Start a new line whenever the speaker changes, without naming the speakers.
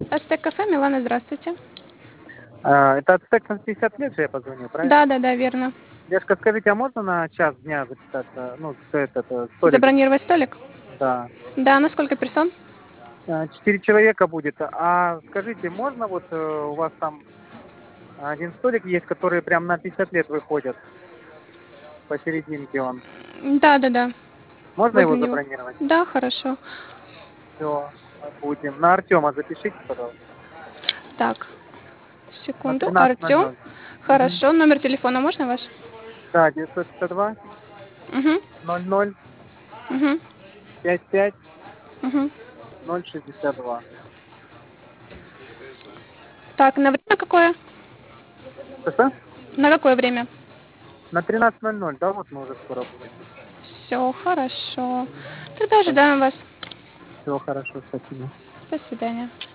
Ацтек кафе, Милана, здравствуйте.
Это от Стекса 50 лет же я позвонил, правильно?
Да, верно.
Девушка, скажите, а можно на час дня записаться? Ну, стоит это столик.
Забронировать столик?
Да.
Да, на сколько персон?
4 человека будет. А скажите, можно вот у вас там один столик есть, который прям на 50 лет выходит? Посерединке он.
Да.
Можно его
Возле него.
забронировать?
Да, хорошо.
Все, будем. На Артема запишите, пожалуйста.
Так,
На
секунду. Артем.
13:00. Мгм.
Хорошо. Номер телефона можно ваш?
Да, 962
Угу.
00
Угу.
55
Угу.
062.
Так, на время какое?
Что?
На какое время?
На 13:00, да, вот мы уже скоро будем.
Все, хорошо. Тогда ожидаем вас.
Все хорошо, спасибо.
До свидания.